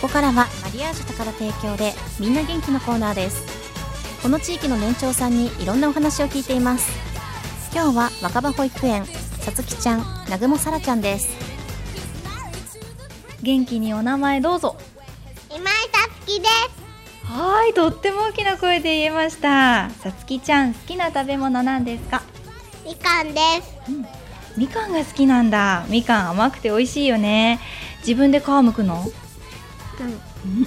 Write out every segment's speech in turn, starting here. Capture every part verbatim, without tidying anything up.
ここからはマリアージュ宝提供でみんな元気のコーナーです。この地域の年長さんにいろんなお話を聞いています。今日は若葉保育園さつきちゃん、南雲さらちゃんです。 元気にお名前どうぞ。 今井さつきです。 はい、とっても大きな声で言えました。さつきちゃん、好きな食べ物なんですか？ みかんです、 うん、みかんが好きなんだ。みかん甘くて美味しいよね。自分で皮むくの？ うん、 うん、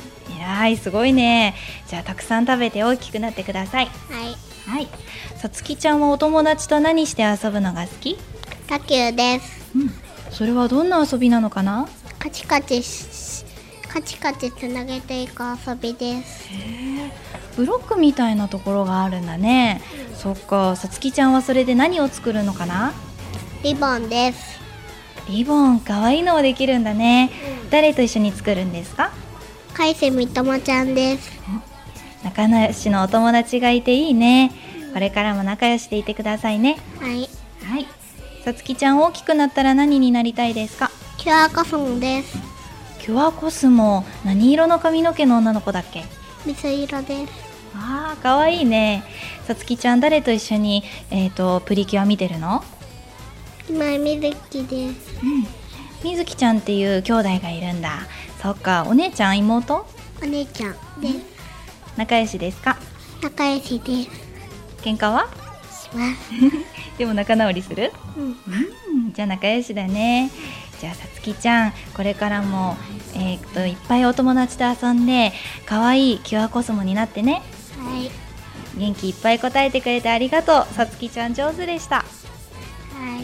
偉い、すごいね。じゃあたくさん食べて大きくなってください。 はいはい。さつきちゃんはお友達と何して遊ぶのが好き？ 野球です、 うん、それはどんな遊びなのかな？ カチカチしカチカチつなげていく遊びです。 へー、ブロックみたいなところがあるんだね、うん、そっか。さつきちゃんはそれで何を作るのかな？ リボンです。 リボン、かわいいのをできるんだね、うん、誰と一緒に作るんですか？ 海瀬みともちゃんです。 仲良しのお友達がいていいね。これからも仲良しでいてくださいね。 はいはい。さつきちゃん、大きくなったら何になりたいですか？ キュアコスモです。 キュアコスモ、何色の髪の毛の女の子だっけ？ 水色です。 あー、かわいいね。さつきちゃん、誰と一緒に、えーと、プリキュア見てるの？ 今井みずきです。 うん、みずきちゃんっていう兄弟がいるんだ。そっか。お姉ちゃん、妹？ お姉ちゃんです。 仲良しですか？ 仲良しです。 喧嘩は？ しますでも仲直りする？ うん、 うん、じゃあ仲良しだね。じゃあさつきちゃん、これからも、えー、といっぱいお友達と遊んでかわいいキュアコスモになってね。 はい。 元気いっぱい答えてくれてありがとう。さつきちゃん、上手でした。 はい。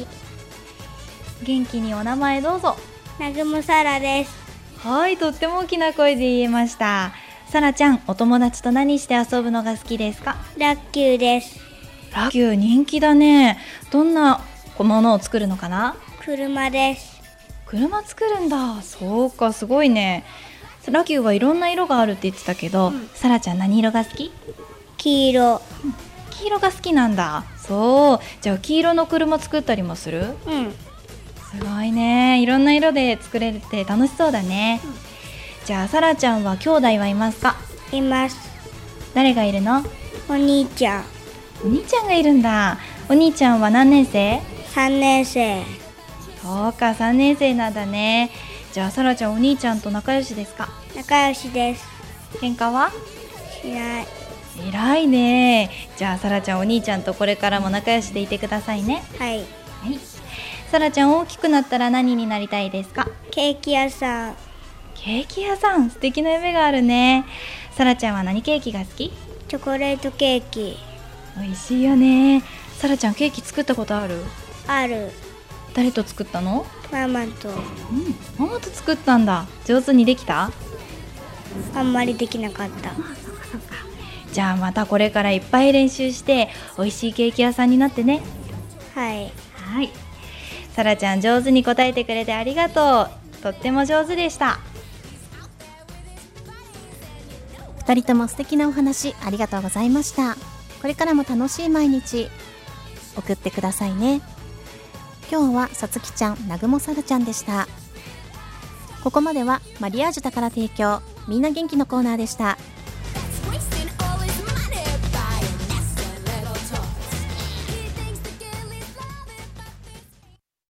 元気にお名前どうぞ。 なぐむさらです。 はい、とっても大きな声で言えました。さらちゃん、お友達と何して遊ぶのが好きですか？ ラッキューです。 ラッキュー、人気だね。どんなものを作るのかな？ 車です。 車作るんだ。そうか、すごいね。ラキューはいろんな色があるって言ってたけど、うん、さらちゃん何色が好き？ 黄色、 うん、黄色が好きなんだ。そう、じゃあ黄色の車作ったりもする？ うん、 すごいね。いろんな色で作れて楽しそうだね、うん、じゃあさらちゃんは兄弟はいますか？ います。 誰がいるの？ お兄ちゃん。 お兄ちゃんがいるんだ。お兄ちゃんは何年生？ さんねんせい。 そうか、さんねんせいなんだね。じゃあさらちゃん、お兄ちゃんと仲良しですか？ 仲良しです。 喧嘩は？ しない。 偉いね。じゃあさらちゃん、お兄ちゃんとこれからも仲良しでいてくださいね。 はい、 はい。さらちゃん、大きくなったら何になりたいですか？ ケーキ屋さん。 ケーキ屋さん、素敵な夢があるね。さらちゃんは何ケーキが好き？ チョコレートケーキ。 美味しいよね。さらちゃん、ケーキ作ったことある？ ある。 誰と作ったの？ ママと。 うん、ママと作ったんだ。上手にできた？ あんまりできなかった。 あ、そうかそうか。じゃあまたこれからいっぱい練習して美味しいケーキ屋さんになってね。 はい。 はい。さらちゃん、上手に答えてくれてありがとう。とっても上手でした。 ふたりとも素敵なお話ありがとうございました。これからも楽しい毎日送ってくださいね。今日はさつきちゃん、なぐもさらちゃんでした。ここまではマリアージュ宝提供みんな元気のコーナーでした。